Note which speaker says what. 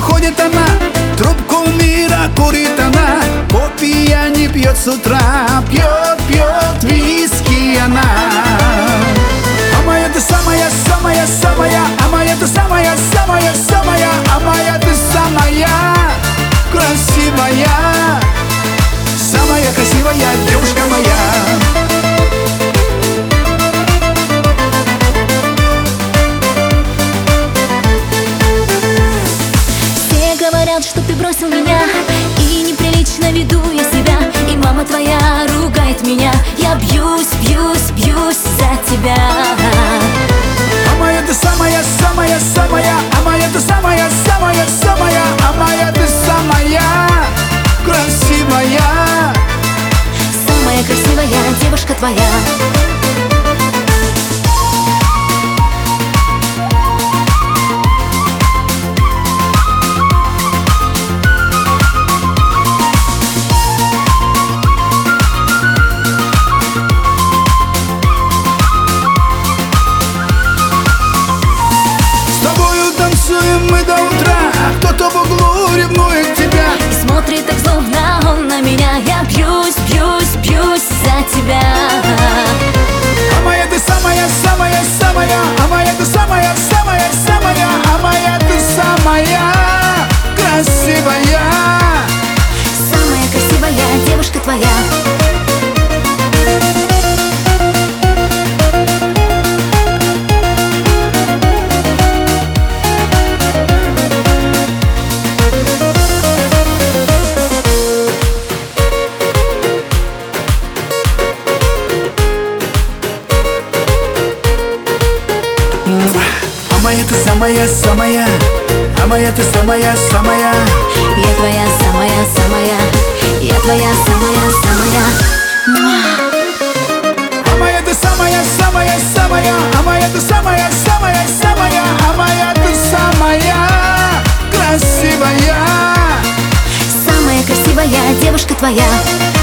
Speaker 1: выходит она, трубку мира курит она, кофе не пьет с утра, пьет виски она. А моя ты самая, самая, самая, а моя ты самая, самая, самая, а моя ты самая красивая, самая красивая девушка моя.
Speaker 2: Говорят, что ты бросил меня, и неприлично веду я себя, и мама твоя ругает меня. Я бьюсь, бьюсь, бьюсь за тебя.
Speaker 1: А моя ты самая, самая, самая, а моя ты самая, самая, самая, а моя ты самая красивая,
Speaker 2: самая красивая девушка твоя.
Speaker 1: Мы до утра, кто-то в углу ревнует тебя
Speaker 2: и смотрит так злобно он на меня. Я бьюсь, бьюсь, бьюсь за тебя.
Speaker 1: А моя ты самая, самая, самая, а моя ты самая, самая, самая, а моя ты самая красивая,
Speaker 2: самая красивая девушка твоя.
Speaker 1: А моя ты самая, самая, а моя ты самая, самая.
Speaker 2: Я твоя самая, самая, я твоя самая, самая.
Speaker 1: А моя ты самая, самая, самая, а моя ты самая, самая, самая, а моя ты самая красивая,
Speaker 2: самая красивая девушка твоя.